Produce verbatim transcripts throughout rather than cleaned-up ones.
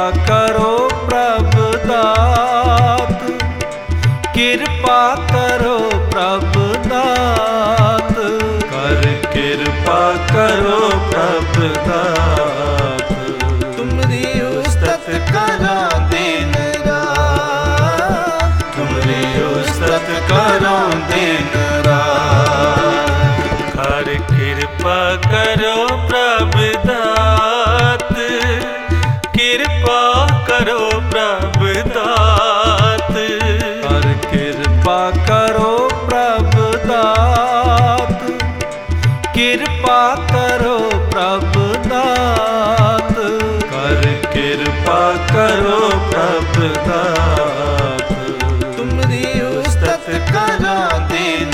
करो प्रभु दात, कृपा करो प्रभु दात, कर कृपा करो प्रभु दात। तुमरी उस्तत करा दिन रात, तुमरी उस्तत करा दिन रात। कर कृपा करो प्रभु दात, कृपा करो प्रभु दात, कर कृपा करो प्रभु दात, कृपा करो प्रभु दात, कर कृपा करो प्रभु दात। तुमरी उस्तत करा दिन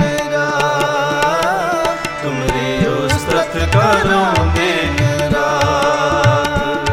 रात, तुमरी उस्तत करा दिन रात।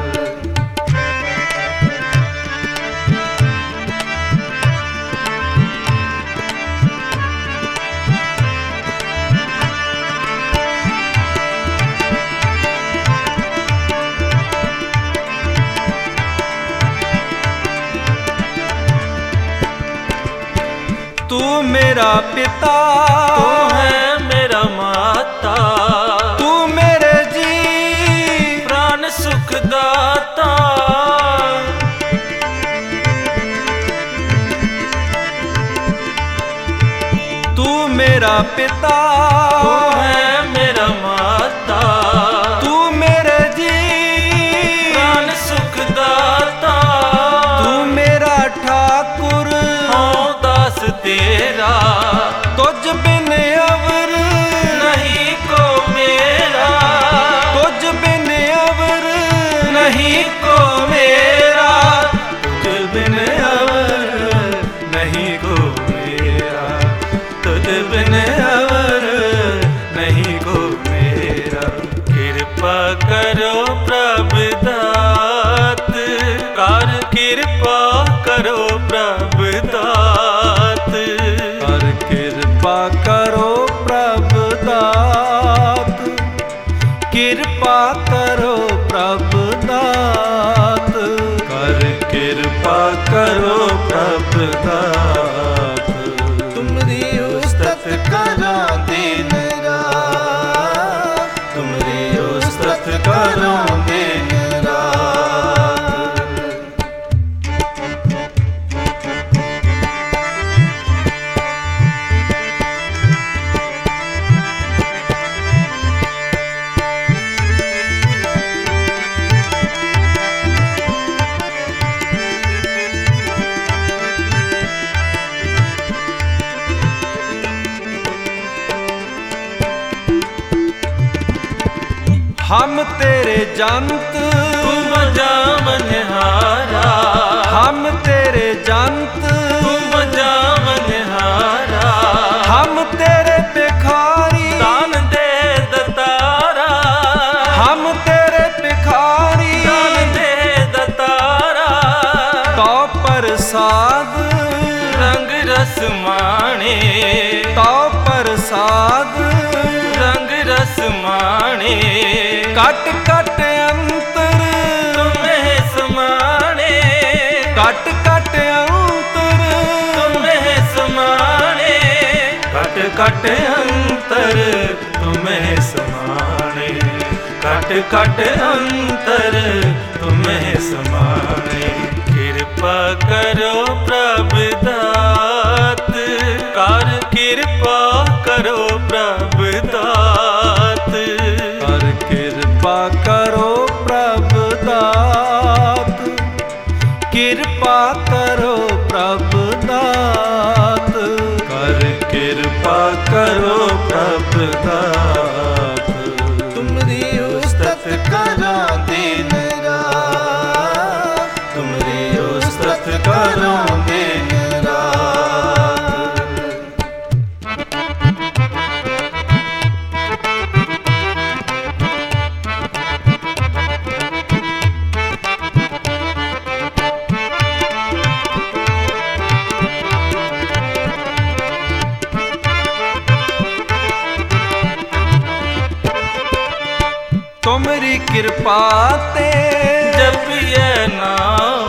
तू मेरा पिता, तू है मेरा माता, तू मेरे जी प्राण सुख दाता। तू मेरा पिता, तू है मेरा माता, तू मेरे जी प्राण सुख दाता। तू मेरा ठाकुर तेरा तुझ बिन अवर नहीं को मेरा, तुझ बिन अवर नहीं को मेरा, तुझ बिन अवर नहीं को मेरा, तुझ बिन अवर नहीं को मेरा। कृपा करो प्रभु दात, कर कृपा करो प्रभु दात, कर कृपा करो प्रभु दात, कृपा करो प्रभु दात, कर कृपा करो प्रभु दात। तुमरी उस्तत करा दिन रात, तुमरी उस्तत करा दिन रात। हम तेरे जंत तुम जामनहारा, हम तेरे जंत तुम जामनहारा। हम तेरे भिखारी दान दे दतारा, हम तेरे भिखारी दान दे दतारा। तो प्रसाद रंग रस माणे, तो प्रसाद रंग रस माणे। कट कट अंतर तुम्हें समाने, कट कट अंतर तुम्हें समाने, कट कट अंतर तुम्हें समाने, कट कट अंतर तुम्हें समाने। कृपा करो प्रभु दात, कर कृपा करो प्रभु दात, कर कृपा करो प्रभु दात, कृपा करो प्रभु दात, कर कृपा करो प्रभु दात। तुमरी उस्तत करा दिन रात, तुमरी उस्तत करा दिन रात। तुमरी कृपा ते जपिए नाम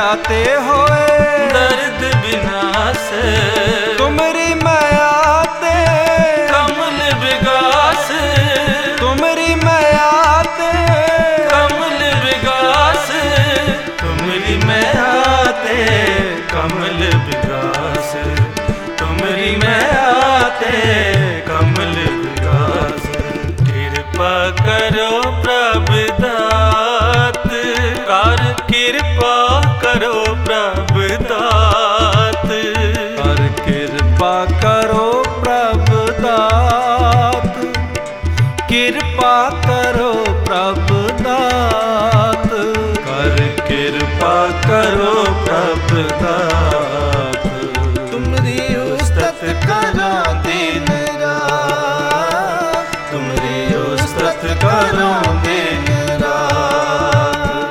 जाते होए दर्द विनाश तुमरी माया ते कमल विगास तुमरी माया ते कमल विगास तुमरी माया ते कमल विगास तुमरी माया ते कमल विगास कृपा करो प्रभु दात कर कृपा करो प्रभु दात कर कृपा करो प्रभु दात कृपा करो प्रभु दात कर कृपा करो प्रभु दात तुमरी उस्तत करा दिन रात तुमरी उस्तत करा दिन रात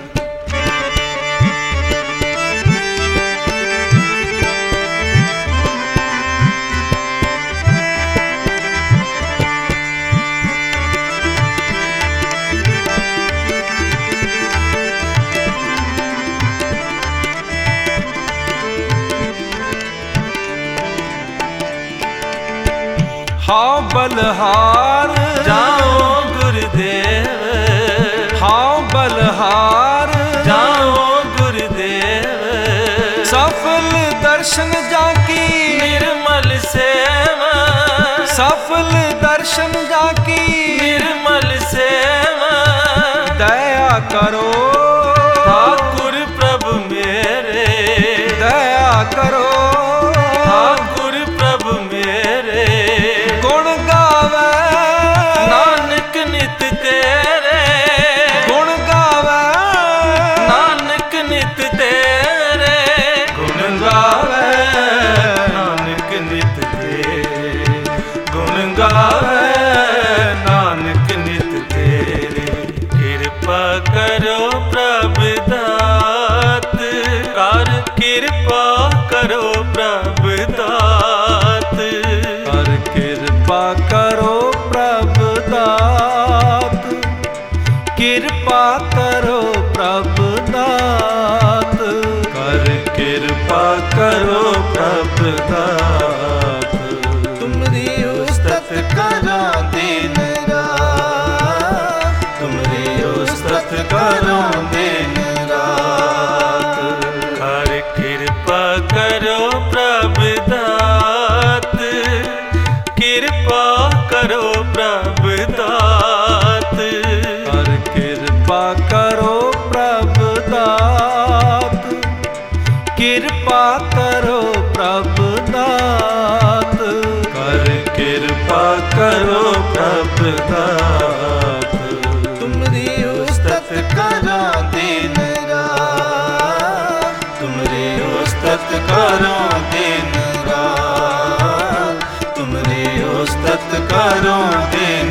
हाँ बलहार जाओ गुरुदेव हाँ बलहार जाओ गुरुदेव सफल दर्शन जाकी निर्मल सेवा सफल दर्शन जाकी निर्मल सेवा दया करो ठाकुर प्रभु मेरे दया करो ठाकुर प्रभु मेरे गुण गावे नानक नित तेरे गुण गावे नानक नित तेरे गुण गावे नानक नित तेरे गुण गावे नानक नित तेरे कृपा करो प्रभु दात कर कृपा करो प्रभु दात कर कृपा करो प्रभु दात कृपा करो प्रभु दात कर कृपा करो प्रभु दात तुमरी उस्तत करा दिन रात तुमरी उस्तत करो दिन रात कर कृपा करो प्रभु दात कृपा करो प्रभु दात कर कृपा करो प्रभु दात कृपा करो प्रभु दात कर कृपा करो प्रभु दात तुमरी उस्तत करा दिन रात तुमरी उस्तत करो दिन रात तुमरी उस्तत करो दिन